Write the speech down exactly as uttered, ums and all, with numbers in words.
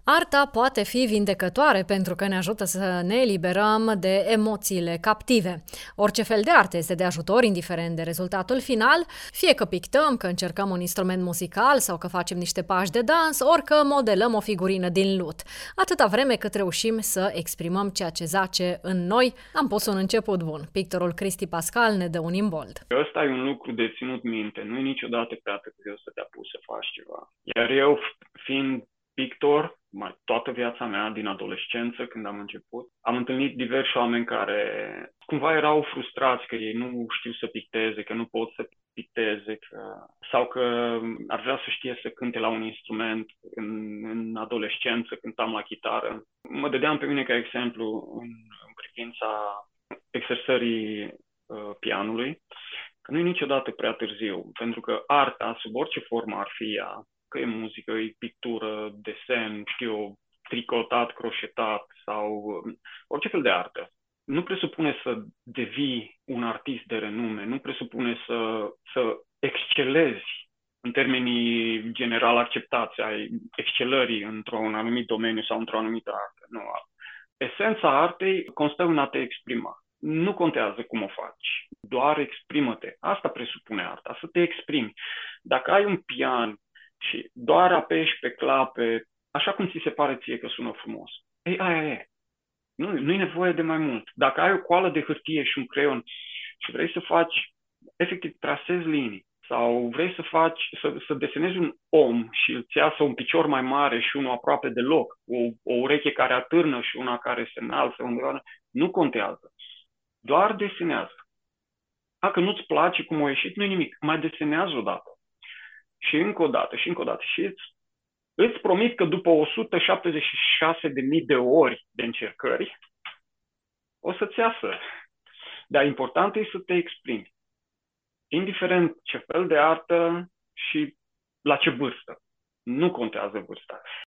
Arta poate fi vindecătoare pentru că ne ajută să ne eliberăm de emoțiile captive. Orice fel de artă este de ajutor, indiferent de rezultatul final, fie că pictăm, că încercăm un instrument muzical sau că facem niște pași de dans, ori că modelăm o figurină din lut. Atâta vreme cât reușim să exprimăm ceea ce zace în noi, am pus un început bun. Pictorul Cristi Pascal ne dă un imbold. Ăsta e un lucru de ținut minte. Nu e niciodată prea târziu să te apuci să faci ceva. Iar eu, fiind pictor, mai toată viața mea, din adolescență, când am început, am întâlnit diversi oameni care cumva erau frustrați că ei nu știu să picteze, că nu pot să picteze, că... sau că ar vrea să știe să cânte la un instrument. În, în adolescență cântam la chitară. Mă dădeam pe mine ca exemplu în, în privința exersării uh, pianului, că nu e niciodată prea târziu, pentru că arta, sub orice formă ar fi ea, că e muzică, e pictură, desen, știu eu, tricotat, croșetat sau orice fel de artă, nu presupune să devii un artist de renume, nu presupune să, să excelezi în termenii general acceptați ai excelării într-un anumit domeniu sau într-o anumită artă. Nu. Esența artei constă în a te exprima. Nu contează cum o faci, doar exprimă-te. Asta presupune arta, să te exprimi. Dacă ai un pian și doar apeși pe clape, așa cum ți se pare ție că sună frumos, ei, aia e. Nu, nu e nevoie de mai mult. Dacă ai o coală de hârtie și un creion și vrei să faci, efectiv, trasezi linii, sau vrei să faci, să, să desenezi un om și îți iasă un picior mai mare și unul aproape deloc, o, o ureche care atârnă și una care se înalță undeva, nu contează. Doar desenează. Dacă nu-ți place cum a ieșit, nu-i nimic. Mai desenează o dată. Și încă o dată, și încă o dată. Și îți, îți promit că după o sută șaptezeci și șase de mii de ori de încercări, o să-ți iasă. Dar important e să te exprimi. Indiferent ce fel de artă și la ce vârstă. Nu contează vârsta.